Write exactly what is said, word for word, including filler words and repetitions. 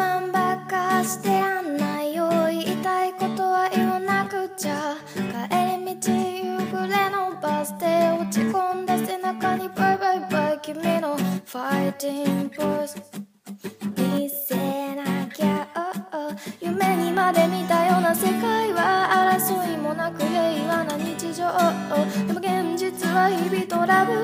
慢ばっかしてあんないよ言いたいことは言わなくちゃ。帰り道夕暮れのバス停落ち込んだ背中にバイバイバイ君のファイティングポーズ見せなきゃ、oh, oh、夢にまで見たような世界は争いもなく平和な日常、oh, oh、でも現実は日々トラブ